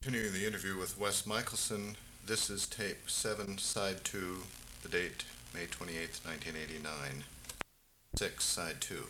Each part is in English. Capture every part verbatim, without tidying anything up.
Continuing the interview with Wes Michelson, this is tape seven, side two, the date May twenty-eighth, nineteen eighty-nine. six, side two.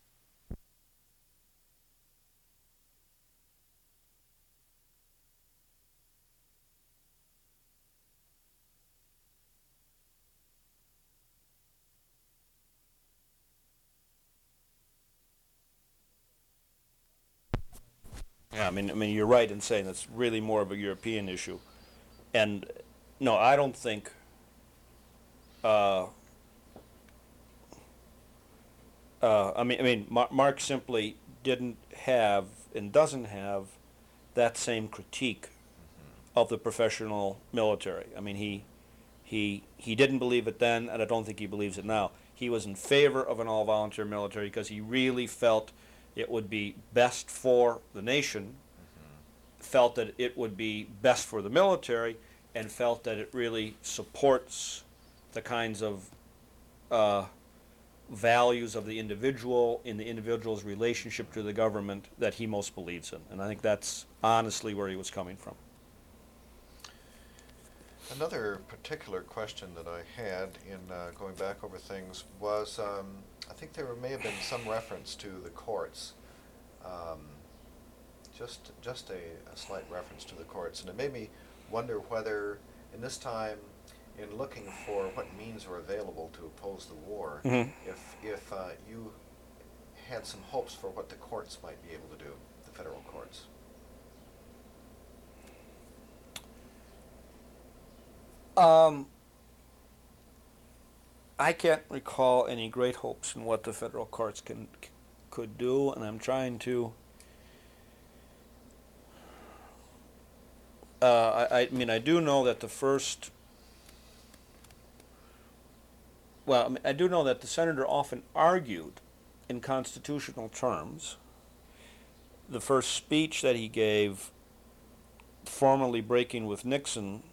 Yeah, I mean, I mean, you're right in saying it's really more of a European issue, and no, I don't think. Uh, uh, I mean, I mean, Mar- Mark simply didn't have and doesn't have that same critique of the professional military. I mean, he he he didn't believe it then, and I don't think he believes it now. He was in favor of an all-volunteer military because he really felt it would be best for the nation, felt that it would be best for the military, and felt that it really supports the kinds of uh, values of the individual in the individual's relationship to the government that he most believes in. And I think that's honestly where he was coming from. Another particular question that I had in uh, going back over things was um, I think there may have been some reference to the courts, um, just just a, a slight reference to the courts, and it made me wonder whether in this time, in looking for what means are available to oppose the war, Mhm. if if uh, you had some hopes for what the courts might be able to do, the federal courts. Um, I can't recall any great hopes in what the federal courts can c- could do, and I'm trying to. Uh, I, I mean, I do know that the first. Well, I, mean, I do know that the senator often argued in constitutional terms. The first speech that he gave, formally breaking with Nixon,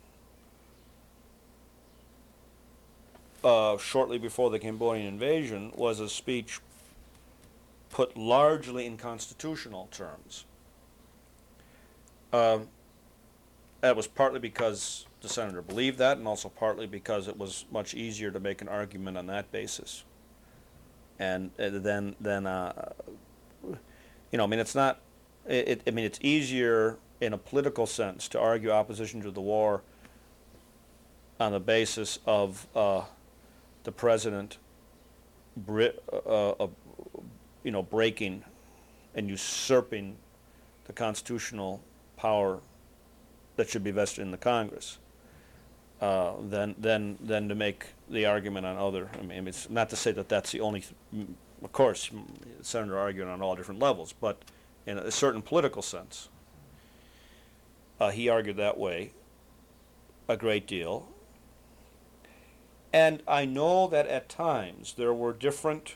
uh, shortly before the Cambodian invasion, was a speech put largely in constitutional terms. Uh, that was partly because the senator believed that, and also partly because it was much easier to make an argument on that basis. And uh, then, then, uh, you know, I mean, it's not. It, I mean, it's easier in a political sense to argue opposition to the war on the basis of uh, the president, Brit, uh, uh, you know, breaking and usurping the constitutional power that should be vested in the Congress, uh, than than than to make the argument on other. I mean, it's not to say that that's the only. Th- of course, the senator arguing on all different levels, but in a certain political sense, uh, he argued that way a great deal. And I know that at times there were different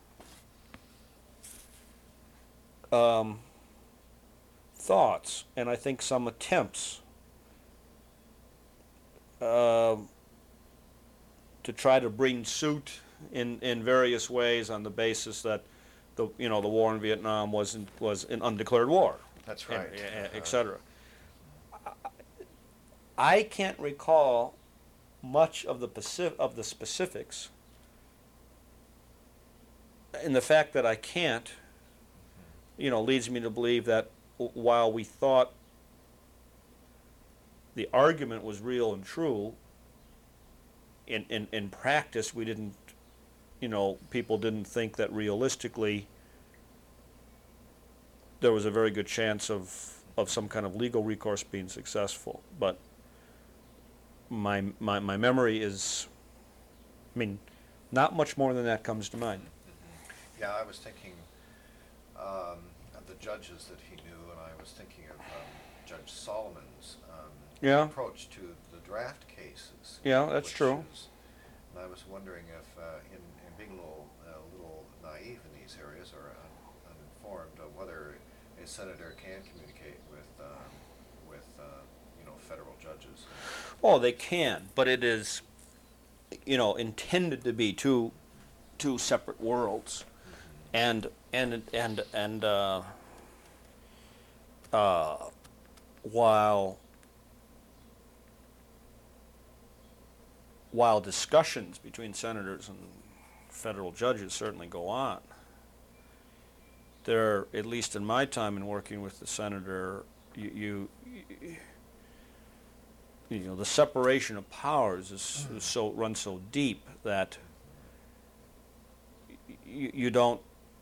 um, thoughts, and I think some attempts uh, to try to bring suit in, in various ways on the basis that the you know the war in Vietnam was in, was an undeclared war, That's and, right. and, Uh, et cetera. I can't recall much of the Pacific, of the specifics, and the fact that I can't, you know, leads me to believe that while we thought the argument was real and true, in, in, in practice we didn't, you know, people didn't think that realistically there was a very good chance of, of some kind of legal recourse being successful. But my, my, my memory is, I mean, not much more than that comes to mind. Yeah, I was thinking um, of the judges that he knew, and I was thinking of um, Judge Solomon's um, Yeah. approach to the draft cases. Yeah, that's which true. Is, and I was wondering if, uh, in, in being a little, a little naive in these areas or un, uninformed, uh, whether a senator can communicate with, um, with uh, you know, federal judges. Oh, they can, but it is, you know, intended to be two, two separate worlds, and and and and uh, uh, while while discussions between senators and federal judges certainly go on, there, at least in my time in working with the senator, you, you, you know, the separation of powers is, is so runs so deep that you, you don't.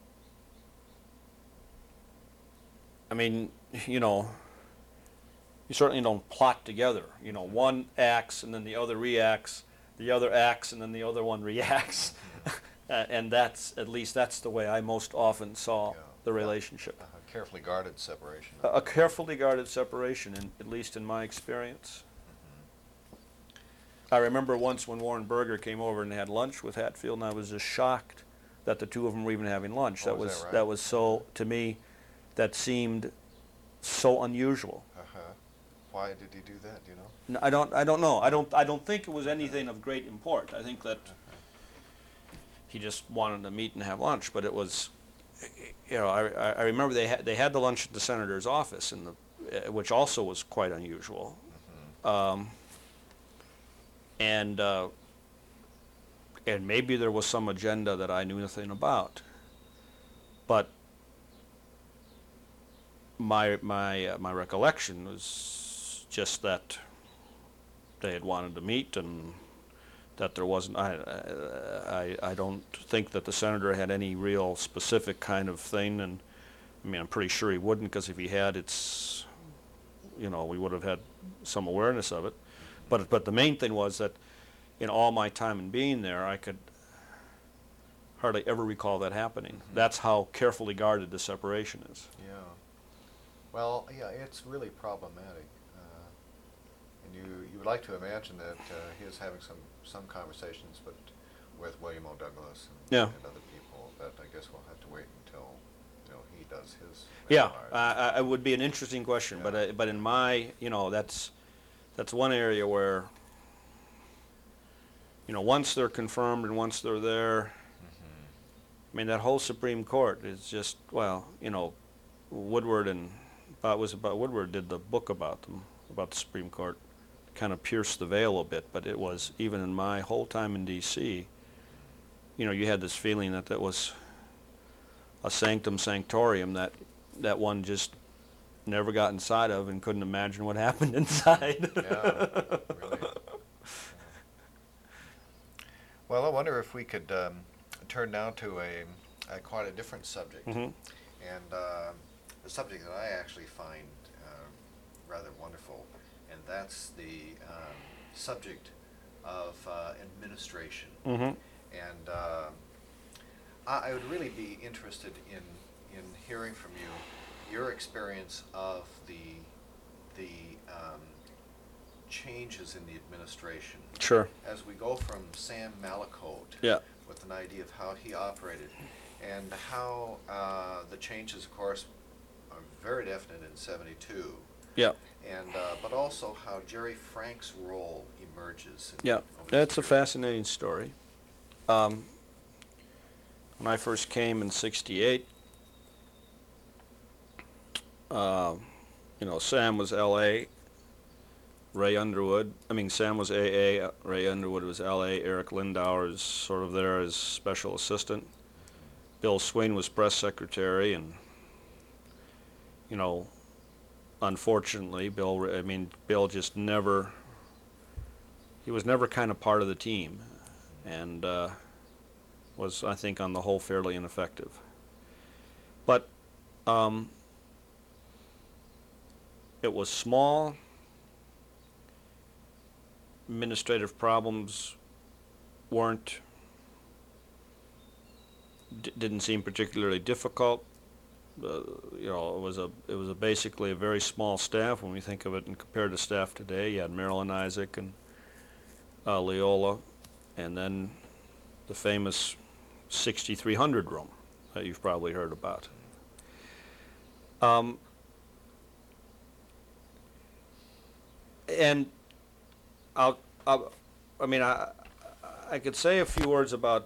I mean, you know, you certainly don't plot together. You know, one acts and then the other reacts, the other acts and then the other one reacts, uh, and that's at least that's the way I most often saw Yeah. the relationship. A carefully guarded separation. A, a carefully guarded separation, in, at least in my experience. I remember once when Warren Berger came over and had lunch with Hatfield, and I was just shocked that the two of them were even having lunch. Oh, that is was that right? that was so, to me, that seemed so unusual. Uh-huh. Why did he do that, do you know? No, I don't I don't know. I don't I don't think it was anything of great import. I think that he just wanted to meet and have lunch, but it was, you know, I I I remember they had they had the lunch at the senator's office, in the uh, which also was quite unusual. Um, and uh, and maybe there was some agenda that I knew nothing about, but my my uh, my recollection was just that they had wanted to meet, and that there wasn't. I I I don't think that the senator had any real specific kind of thing, and I mean I'm pretty sure he wouldn't, because if he had, it's, you know, we would have had some awareness of it. But but the main thing was that in all my time in being there, I could hardly ever recall that happening. Mm-hmm. That's how carefully guarded the separation is. Yeah. Well, yeah, it's really problematic. Uh, and you, you would like to imagine that uh, he is having some, some conversations but with William O. Douglas and, Yeah. and other people, but I guess we'll have to wait until, you know, he does his Yeah, memoirs. uh, it would be an interesting question, but Yeah. uh, but in my, you know, that's that's one area where, you know, once they're confirmed and once they're there, I mean, that whole Supreme Court is just, well, you know, Woodward and, uh, it was about Woodward did the book about them, about the Supreme Court, kind of pierced the veil a bit, but it was, even in my whole time in D C, you know, you had this feeling that that was a sanctum sanctorium that that one just never got inside of and couldn't imagine what happened inside. Yeah, really. Well, I wonder if we could um, turn now to a, a quite a different subject, Mhm. and uh, a subject that I actually find uh, rather wonderful, and that's the um, subject of uh, administration. Mhm. And uh, I, I would really be interested in in hearing from you your experience of the the um, changes in the administration Sure. as we go from Sam Malacote Yeah. with an idea of how he operated, and how uh, the changes, of course, are very definite in seventy-two, Yeah. and uh, but also how Jerry Frank's role emerges. In, Yeah. over this That's a period. fascinating story. Um, when I first came in sixty-eight, uh, you know, Sam was L A, Ray Underwood, I mean, Sam was A A, Ray Underwood was L A, Eric Lindauer is sort of there as special assistant. Bill Swain was press secretary, and, you know, unfortunately, Bill, I mean, Bill just never, he was never kind of part of the team, and uh, was, I think, on the whole, fairly ineffective. But um, it was small. Administrative problems weren't, d- didn't seem particularly difficult. Uh, you know, it was a it was a basically a very small staff when we think of it and compared to staff today. You had Marilyn Isaac and uh, Leola, and then the famous sixty-three hundred room that you've probably heard about. Um, and I'll, I'll, I mean, I, I could say a few words about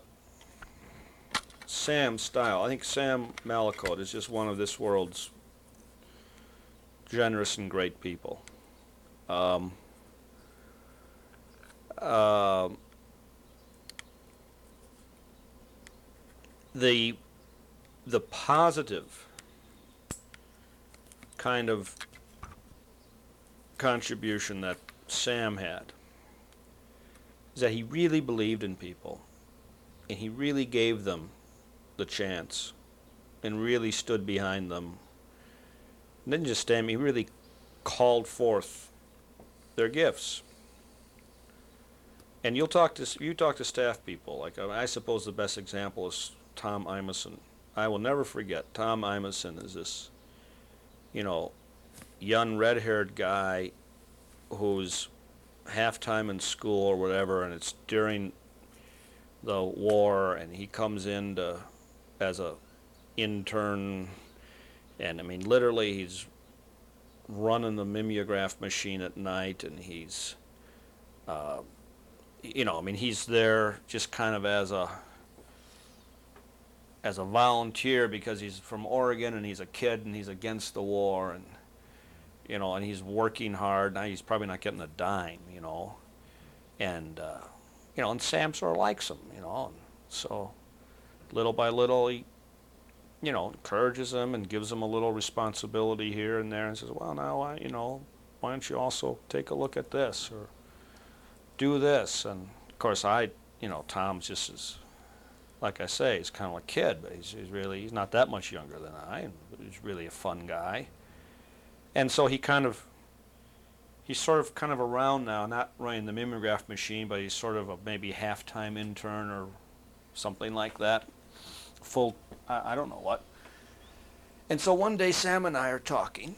Sam's style. I think Sam Malacote is just one of this world's generous and great people. Um, uh, the the positive kind of contribution that Sam had is that he really believed in people, and he really gave them the chance, and really stood behind them. And didn't just stand, he really called forth their gifts. And you'll talk to you talk to staff people. Like I, I suppose the best example is Tom Imeson. I will never forget Tom Imeson is this, you know, young red-haired guy who's half-time in school or whatever, and it's during the war, and he comes in to, as a intern, and I mean literally he's running the mimeograph machine at night, and he's, uh, you know, I mean he's there just kind of as a as a volunteer because he's from Oregon and he's a kid and he's against the war, and you know, and he's working hard. Now he's probably not getting a dime, you know, and uh, you know, and Sam sort of likes him, you know, and so little by little he, you know, encourages him and gives him a little responsibility here and there, and says, well, now I, you know, why don't you also take a look at this or do this? And of course, I, you know, Tom's just as, like I say, he's kind of a kid, but he's, he's really he's not that much younger than I, and he's really a fun guy. And so he kind of, he's sort of kind of around now, not running the mimeograph machine, but he's sort of a maybe half-time intern or something like that. Full, I, I don't know what. And so one day Sam and I are talking,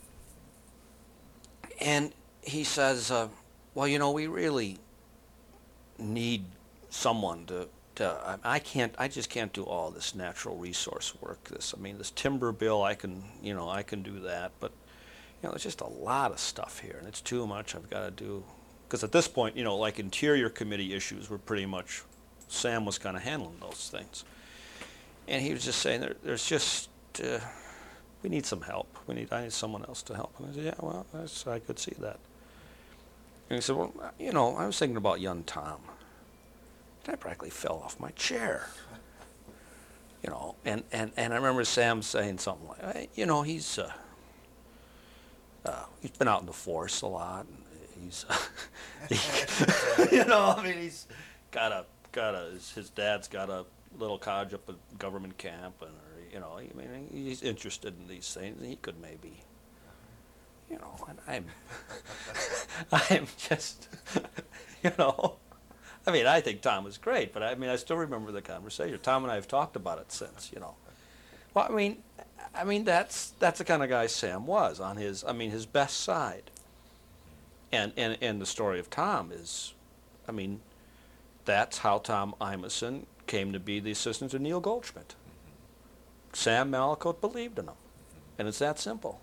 and he says, uh, well, you know, we really need someone to, to I, I can't, I just can't do all this natural resource work. This, I mean, this timber bill, I can, you know, I can do that, but you know, there's just a lot of stuff here, and it's too much I've got to do. Because at this point, you know, like interior committee issues were pretty much, Sam was kind of handling those things. And he was just saying, there, there's just, uh, we need some help. We need, I need someone else to help. And I said, yeah, well, that's, I could see that. And he said, well, you know, I was thinking about young Tom. And I practically fell off my chair. You know, and, and, and I remember Sam saying something like, hey, you know, he's, uh, Uh, he's been out in the forest a lot. And he's, uh, he, you know, I mean, he's got a got a his, his dad's got a little cottage up at government camp, and or, you know, I mean, he's interested in these things. And he could maybe, you know, and I'm, I'm just, you know, I mean, I think Tom was great, but I mean, I still remember the conversation. Tom and I have talked about it since, you know. Well, I mean. I mean, that's that's the kind of guy Sam was on his, I mean, his best side. And, and, and the story of Tom is, I mean, that's how Tom Imeson came to be the assistant to Neil Goldschmidt. Mm-hmm. Sam Malakote believed in him. Mm-hmm. And it's that simple.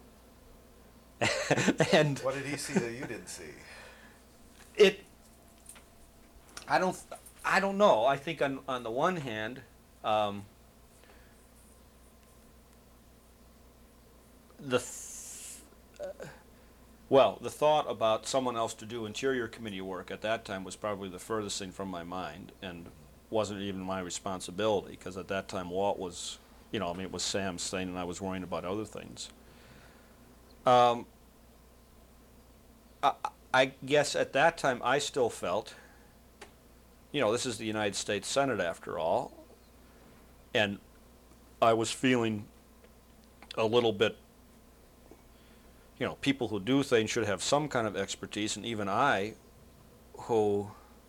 And what did he see that you didn't see? It, I don't, I don't know. I think on, on the one hand, um, the th- uh, well, the thought about someone else to do interior committee work at that time was probably the furthest thing from my mind, and wasn't even my responsibility, because at that time Walt was, you know, I mean, it was Sam's thing, and I was worrying about other things. Um, I, I guess at that time I still felt, you know, this is the United States Senate after all, and I was feeling a little bit, you know, people who do things should have some kind of expertise, and even I, who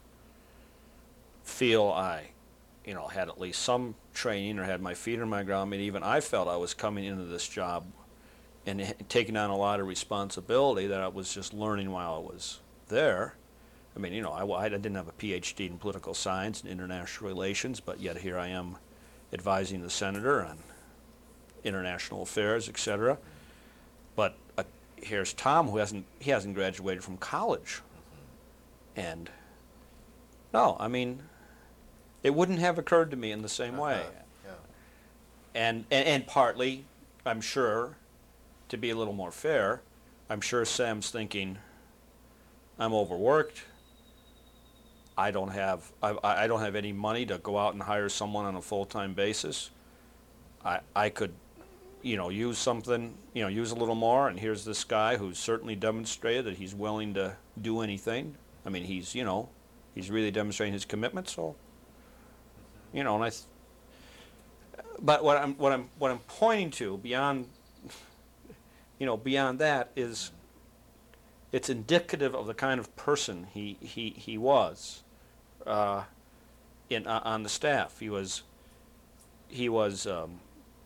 feel I, you know, had at least some training or had my feet on my ground, I mean, even I felt I was coming into this job and h- taking on a lot of responsibility that I was just learning while I was there. I mean, you know, I, I didn't have a P H D in political science and international relations, but yet here I am advising the senator on international affairs, et cetera. But uh, here's Tom, who hasn't he hasn't graduated from college, and no, I mean, it wouldn't have occurred to me in the same way. Yeah. And, and and partly, I'm sure, to be a little more fair, I'm sure Sam's thinking, I'm overworked. I don't have I, I don't have any money to go out and hire someone on a full-time basis. I I could, you know, use something, you know, use a little more, and here's this guy who's certainly demonstrated that he's willing to do anything. I mean, he's, you know, he's really demonstrating his commitment, so, you know, and I, th- but what I'm, what I'm, what I'm pointing to beyond, you know, beyond that is, it's indicative of the kind of person he, he, he was, uh, in, uh, on the staff. He was, he was, um,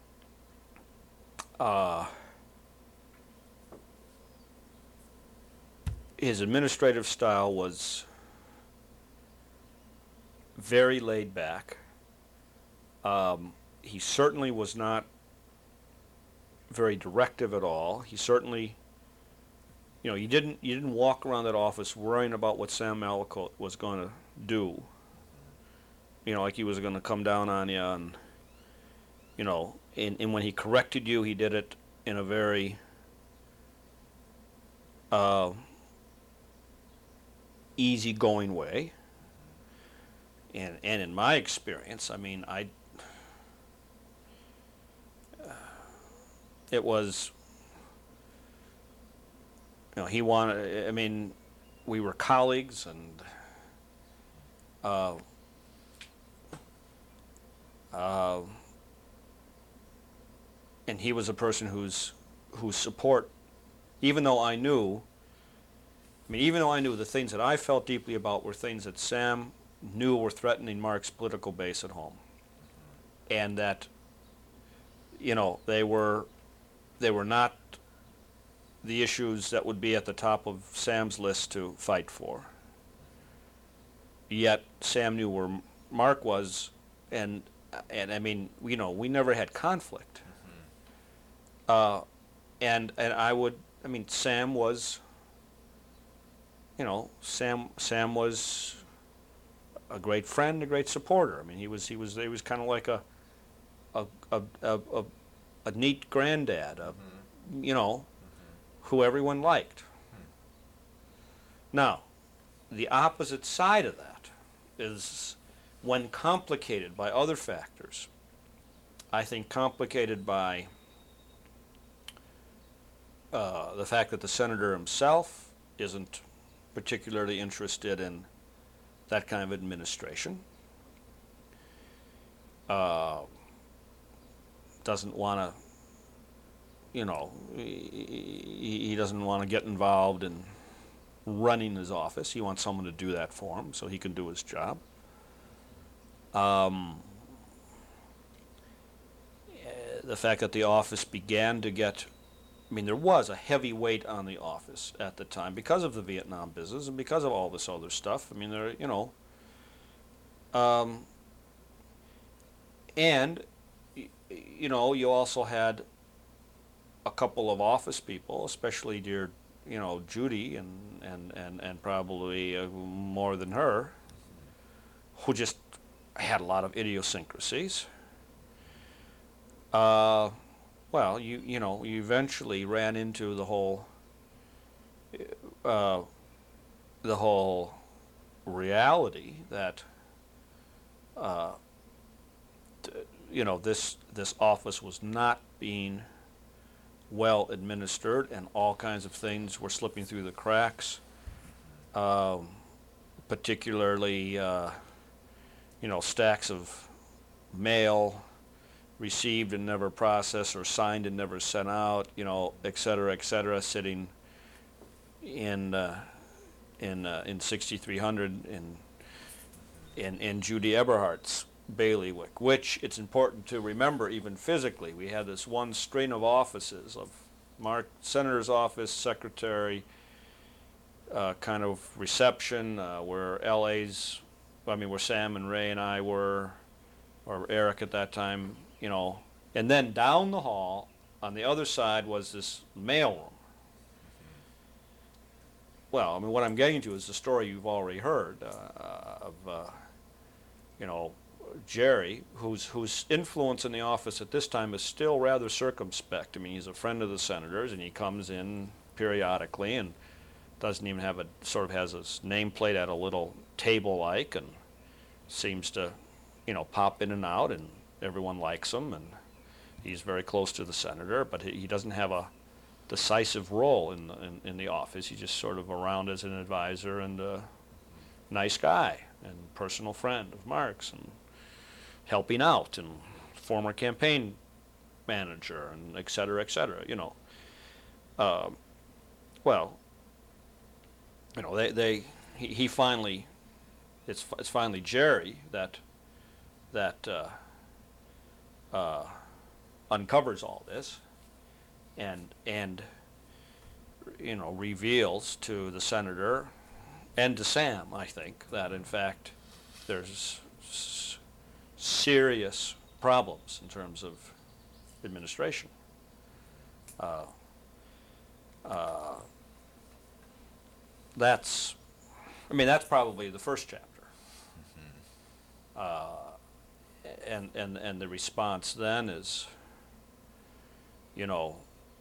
Uh, his administrative style was very laid back. Um, he certainly was not very directive at all. He certainly, you know, you didn't you didn't walk around that office worrying about what Sam Malakote was going to do. You know, like he was going to come down on you and, you know, and, and when he corrected you, he did it in a very uh, easygoing way. And and in my experience, I mean, I uh, it was, you know, he wanted. I mean, we were colleagues, and uh, uh, and he was a person whose whose support, even though I knew, I mean, even though I knew the things that I felt deeply about were things that Sam knew were threatening Mark's political base at home, and that, you know, they were they were not the issues that would be at the top of Sam's list to fight for. Yet Sam knew where Mark was, and and I mean, you know, we never had conflict. Uh, and and I would, I mean, Sam was, you know, Sam Sam was a great friend, a great supporter. I mean, he was he was he was kind of like a a a a, a, a neat granddad, a, mm-hmm. you know, mm-hmm. who everyone liked. Mm-hmm. Now, the opposite side of that is when complicated by other factors. I think complicated by Uh, the fact that the senator himself isn't particularly interested in that kind of administration, uh, doesn't want to, you know, he, he doesn't want to get involved in running his office. He wants someone to do that for him so he can do his job. Um, the fact that the office began to get, I mean, there was a heavy weight on the office at the time because of the Vietnam business and because of all this other stuff. I mean, there, you know, um, and, you know, you also had a couple of office people, especially dear, you know, Judy and, and, and, and probably uh, more than her, who just had a lot of idiosyncrasies. Uh, Well, you you know, you eventually ran into the whole uh, the whole reality that uh, t- you know, this this office was not being well administered, and all kinds of things were slipping through the cracks. Um, particularly, uh, you know, stacks of mail received and never processed, or signed and never sent out, you know, et cetera, et cetera, sitting in uh, in uh, in sixty-three hundred in in in Judy Eberhardt's bailiwick, which it's important to remember even physically. We had this one string of offices of Mark Senator's office, secretary, uh, kind of reception, uh, where L A's, I mean, where Sam and Ray and I were, or Eric at that time, you know, and then down the hall on the other side was this mailroom. Well, I mean, what I'm getting to is the story you've already heard uh, of, uh, you know, Jerry, whose whose influence in the office at this time is still rather circumspect. I mean, he's a friend of the senators, and he comes in periodically, and doesn't even have a, sort of has his nameplate at a little table-like, and seems to, you know, pop in and out, and everyone likes him, and he's very close to the senator, but he, he doesn't have a decisive role in the, in, in the office. He's just sort of around as an advisor and a nice guy and personal friend of Mark's and helping out and former campaign manager and et cetera, et cetera, you know. Uh, well, you know, they, they he, he finally, it's, it's finally Jerry that, that uh, uh, uncovers all this and, and, you know, reveals to the senator and to Sam, I think, that in fact there's s- serious problems in terms of administration. Uh, uh, that's, I mean, that's probably the first chapter. Uh, and, and, and the response then is, you know,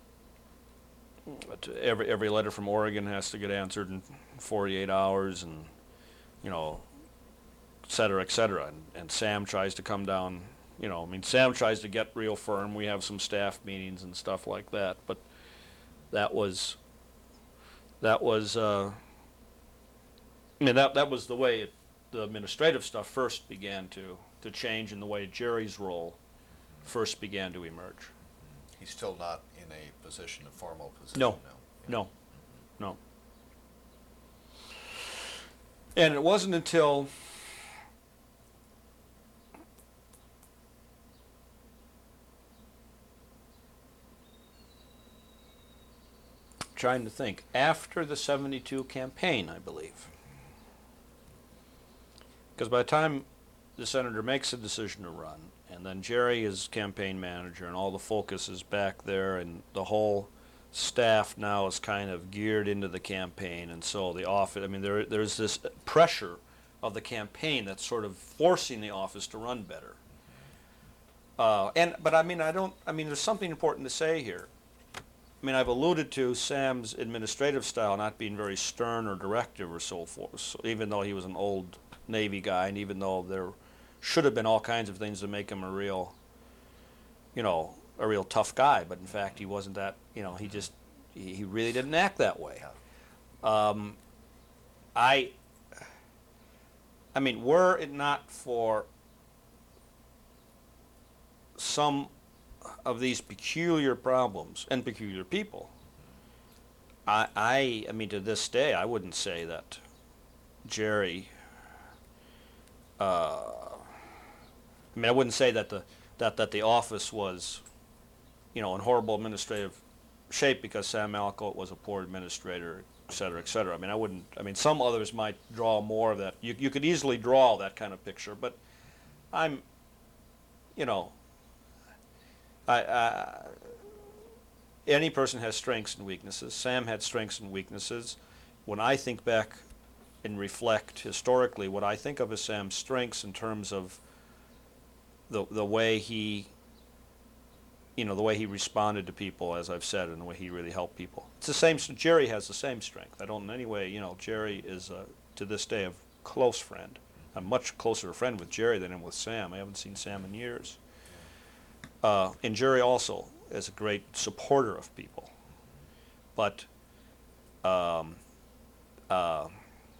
every, every letter from Oregon has to get answered in forty-eight hours, and, you know, et cetera, et cetera. And, and Sam tries to come down, you know, I mean, Sam tries to get real firm. We have some staff meetings and stuff like that, but that was, that was, uh, I mean, that, that was the way it, the administrative stuff first began to, to change, and the way Jerry's role first began to emerge. He's still not in a position, a formal position No, now. Yeah. no, no. And it wasn't until trying to think, after the seventy-two campaign, I believe. Because by the time the senator makes a decision to run, and then Jerry is campaign manager, and all the focus is back there, and the whole staff now is kind of geared into the campaign, and so the office, I mean, there there's this pressure of the campaign that's sort of forcing the office to run better. Uh, and but I mean, I don't. I mean, there's something important to say here. I mean, I've alluded to Sam's administrative style not being very stern or directive or so forth, so even though he was an old Navy guy, and even though there should have been all kinds of things to make him a real, you know, a real tough guy, but in fact he wasn't that, you know, he just, he, he really didn't act that way. Um, I, I mean, were it not for some of these peculiar problems and peculiar people, I, I, I mean, to this day, I wouldn't say that Jerry, uh, I mean, I wouldn't say that the, that, that the office was, you know, in horrible administrative shape because Sam Alcoa was a poor administrator, et cetera, et cetera. I mean, I wouldn't, I mean, some others might draw more of that. You, you could easily draw that kind of picture, but I'm, you know, I, I, any person has strengths and weaknesses. Sam had strengths and weaknesses. When I think back and reflect historically, what I think of as Sam's strengths in terms of the the way he, you know, the way he responded to people, as I've said, and the way he really helped people. It's the same. Jerry has the same strength. I don't in any way, you know, Jerry is uh, to this day a close friend. I'm much closer a friend with Jerry than I am with Sam. I haven't seen Sam in years. Uh, and Jerry also is a great supporter of people. But um, uh,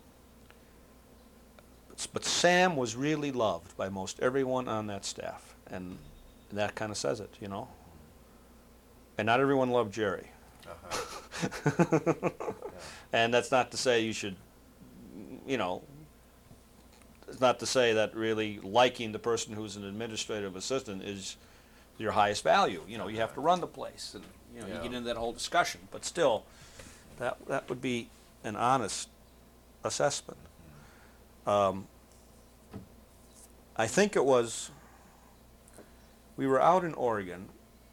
but Sam was really loved by most everyone on that staff, and that kind of says it, you know. And not everyone loved Jerry. Uh-huh. Yeah. And that's not to say you should, you know, it's not to say that really liking the person who's an administrative assistant is your highest value. You know, you have to run the place, and you know, Yeah. you get into that whole discussion. But still, that that would be an honest assessment. Um, I think it was, we were out in Oregon.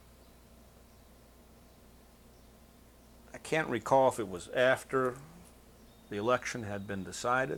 I can't recall if it was after the election had been decided,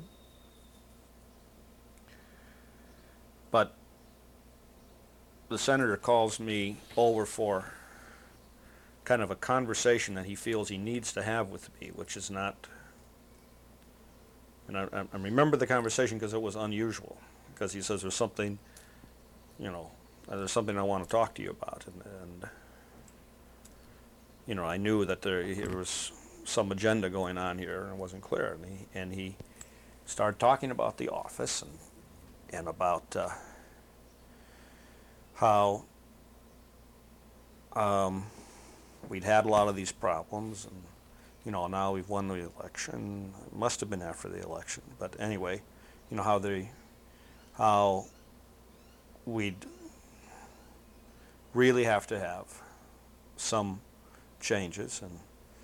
but the senator calls me over for kind of a conversation that he feels he needs to have with me, which is not, and I, I I remember the conversation because it was unusual, because he says there's something, you know, uh, there's something I want to talk to you about, and, and you know, I knew that there, there was some agenda going on here, and it wasn't clear, and he, and he started talking about the office, and, and about uh, how um, we'd had a lot of these problems, and you know, now we've won the election. It must have been after the election, but anyway, you know, how they, how we'd really have to have some changes, and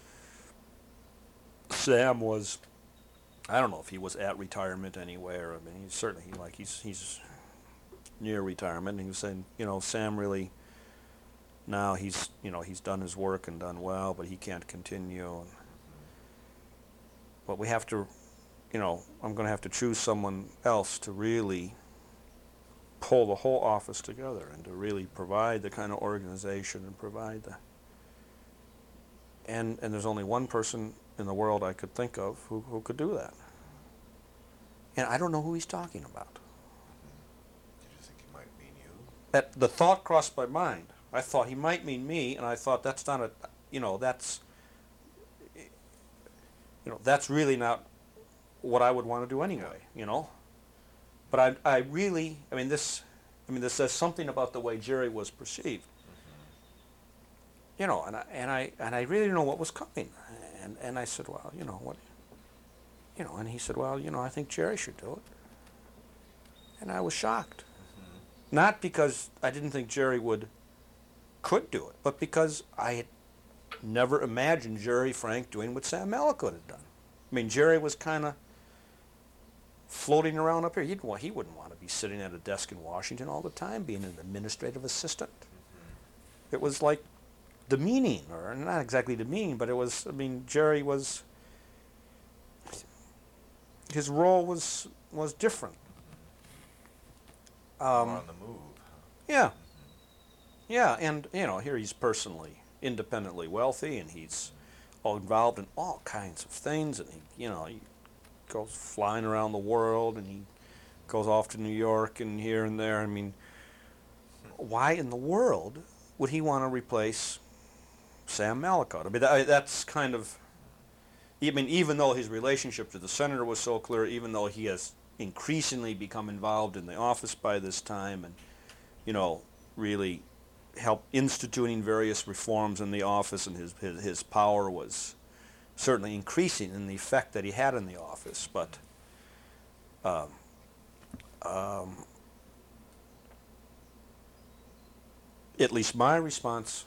Sam was, I don't know if he was at retirement anywhere. I mean, he's certainly like he's he's near retirement. And he was saying, you know, Sam really, now he's, you know, he's done his work and done well, but he can't continue. And, but we have to, you know, I'm going to have to choose someone else to really pull the whole office together and to really provide the kind of organization and provide the, and and there's only one person in the world I could think of who, who could do that. And I don't know who he's talking about. Did you think he might mean you? That the thought crossed my mind. I thought he might mean me, and I thought that's not a, you know, that's, you know, that's really not what I would want to do anyway, you know. But I, I really, I mean, this, I mean, this says something about the way Jerry was perceived. Mm-hmm. You know, and I, and I, and I really didn't know what was coming. And, and I said, well, you know, what, you know, and he said, well, you know, I think Jerry should do it. And I was shocked. Mm-hmm. Not because I didn't think Jerry would, could do it, but because I had never imagined Jerry Frank doing what Sam Mallicoat had done. I mean, Jerry was kind of floating around up here. He'd want, he wouldn't want to be sitting at a desk in Washington all the time, being an administrative assistant. Mm-hmm. It was like demeaning, or not exactly demeaning, but it was, I mean, Jerry was, his role was was different. Um, More on the move. Yeah. Yeah, and, you know, here he's personally, independently wealthy, and he's all involved in all kinds of things, and he, you know, he goes flying around the world, and he goes off to New York and here and there. I mean, why in the world would he want to replace Sam Mallicoat? I mean, that, that's kind of, I mean, even though his relationship to the senator was so clear, even though he has increasingly become involved in the office by this time, and, you know, really helped instituting various reforms in the office, and his, his, his power was certainly increasing in the effect that he had in the office. But um, um, at least my response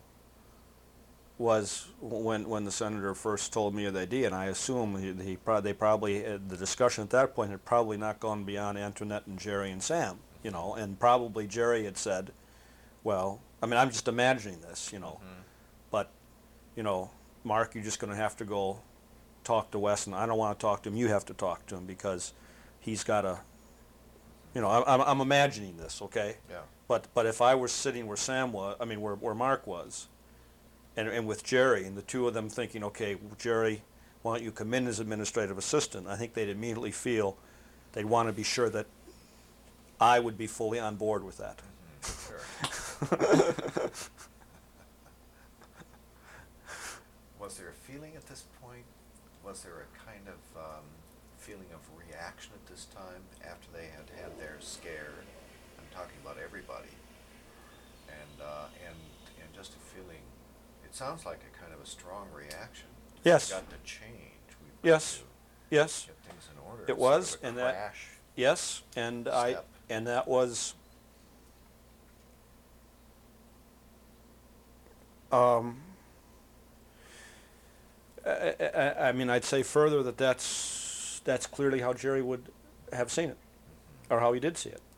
was when when the senator first told me of the idea, and I assume he, he pro- they probably uh, the discussion at that point had probably not gone beyond Antoinette and Jerry and Sam, you know, and probably Jerry had said, well, I mean, I'm just imagining this, you know, mm-hmm. but, you know, Mark, you're just going to have to go talk to Wes, and I don't want to talk to him. You have to talk to him because he's got a, you know, I'm, I'm imagining this, okay? Yeah. But but if I were sitting where Sam was, I mean, where, where Mark was, and, and with Jerry, and the two of them thinking, okay, Jerry, why don't you come in as administrative assistant? I think they'd immediately feel they'd want to be sure that I would be fully on board with that. Mm-hmm. Sure. Was there a feeling at this point? Was there a kind of um, feeling of reaction at this time after they had had their scare? I'm talking about everybody, and uh, and and just a feeling. It sounds like a kind of a strong reaction. Yes. We've got to change. We've got Yes. to Yes. get things in order. It It's was, sort of a and that- crash. Yes, and I Step. and that was um, I, I, I mean, I'd say further that that's that's clearly how Jerry would have seen it, or how he did see it.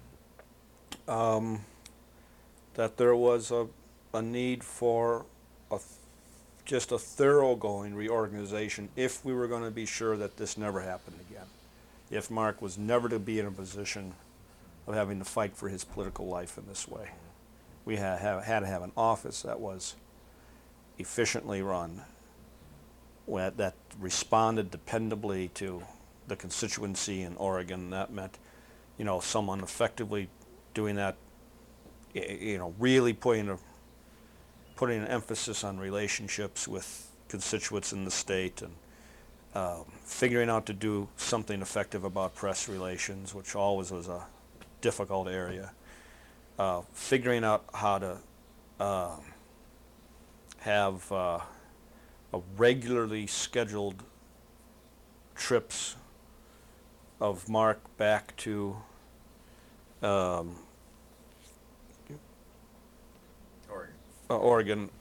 Um, that there was a a need for a th- just a thoroughgoing reorganization if we were going to be sure that this never happened again. If Mark was never to be in a position of having to fight for his political life in this way. We had, have, had to have an office that was efficiently run, where that responded dependably to the constituency in Oregon. That meant, you know, someone effectively doing that, y- you know, really putting a putting an emphasis on relationships with constituents in the state, and um, figuring out to do something effective about press relations, which always was a difficult area. Uh, figuring out how to um have uh, a regularly scheduled trips of Mark back to um, Oregon. uh, Oregon,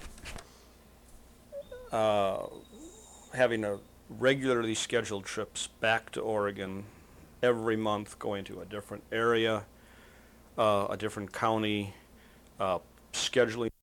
uh, having a regularly scheduled trips back to Oregon every month, going to a different area, uh, a different county, uh, scheduling